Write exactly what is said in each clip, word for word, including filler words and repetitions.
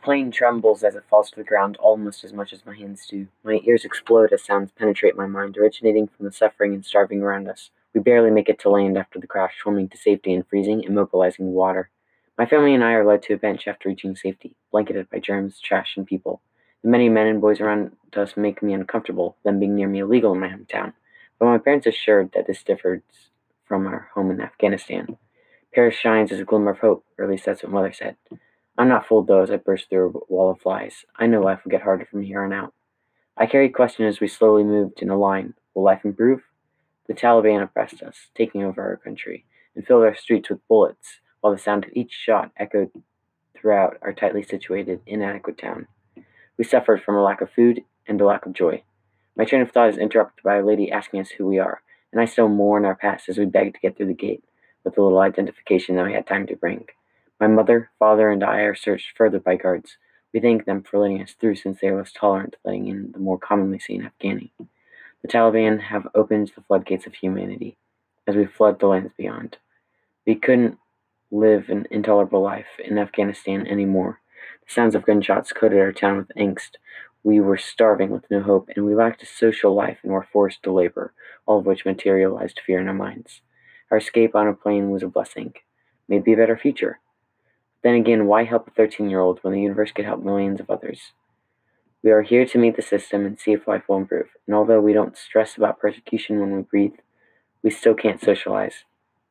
plane trembles as it falls to the ground almost as much as my hands do. My ears explode as sounds penetrate my mind, originating from the suffering and starving around us. We barely make it to land after the crash, swimming to safety in freezing, immobilizing water. My family and I are led to a bench after reaching safety, blanketed by germs, trash, and people. The many men and boys around us make me uncomfortable, them being near me illegal in my hometown. But my parents assured that this differs from our home in Afghanistan. Paris shines as a glimmer of hope, or at least that's what Mother said. I'm not fooled though as I burst through a wall of flies. I know life will get harder from here on out. I carried question as we slowly moved in a line. Will life improve? The Taliban oppressed us, taking over our country, and filled our streets with bullets, while the sound of each shot echoed throughout our tightly situated, inadequate town. We suffered from a lack of food and a lack of joy. My train of thought is interrupted by a lady asking us who we are, and I still mourn our past as we beg to get through the gate, with the little identification that we had time to bring. My mother, father, and I are searched further by guards. We thank them for letting us through since they are less tolerant to letting in the more commonly seen Afghani. The Taliban have opened the floodgates of humanity as we flood the lands beyond. We couldn't live an intolerable life in Afghanistan anymore. The sounds of gunshots coated our town with angst. We were starving with no hope, and we lacked a social life and were forced to labor, all of which materialized fear in our minds. Our escape on a plane was a blessing, maybe a better future. Then again, why help a thirteen-year-old when the universe could help millions of others? We are here to meet the system and see if life will improve, and although we don't stress about persecution when we breathe, we still can't socialize.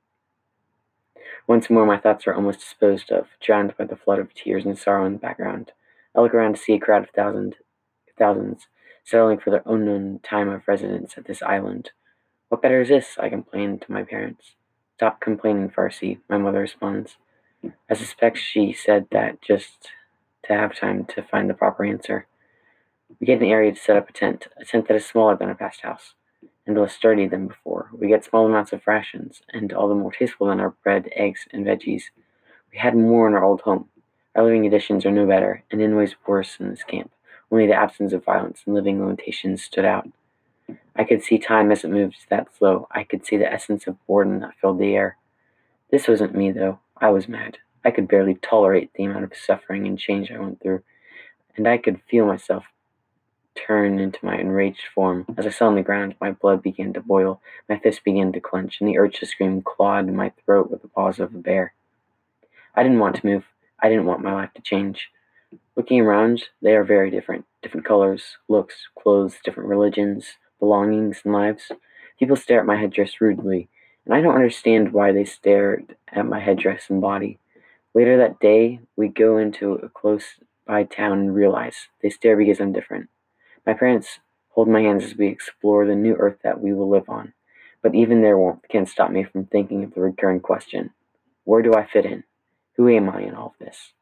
Once more my thoughts are almost disposed of, drowned by the flood of tears and sorrow in the background. I look around to see a crowd of thousand, thousands settling for their unknown time of residence at this island. What better is this? I complain to my parents. Stop complaining, Farsi, my mother responds. I suspect she said that just to have time to find the proper answer. We get an area to set up a tent, a tent that is smaller than our past house, and less sturdy than before. We get small amounts of rations, and all the more tasteful than our bread, eggs, and veggies. We had more in our old home. Our living conditions are no better, and in ways worse in this camp. Only the absence of violence and living limitations stood out. I could see time as it moved that slow. I could see the essence of boredom that filled the air. This wasn't me, though. I was mad. I could barely tolerate the amount of suffering and change I went through, and I could feel myself turn into my enraged form. As I fell on the ground, my blood began to boil, my fists began to clench, and the urge to scream clawed my throat with the paws of a bear. I didn't want to move. I didn't want my life to change. Looking around, they are very different. Different colors, looks, clothes, different religions, belongings, and lives. People stare at my headdress rudely, and I don't understand why they stared at my headdress and body. Later that day, we go into a close-by town and realize they stare because I'm different. My parents hold my hands as we explore the new earth that we will live on, but even their warmth can't stop me from thinking of the recurring question: where do I fit in? Who am I in all of this?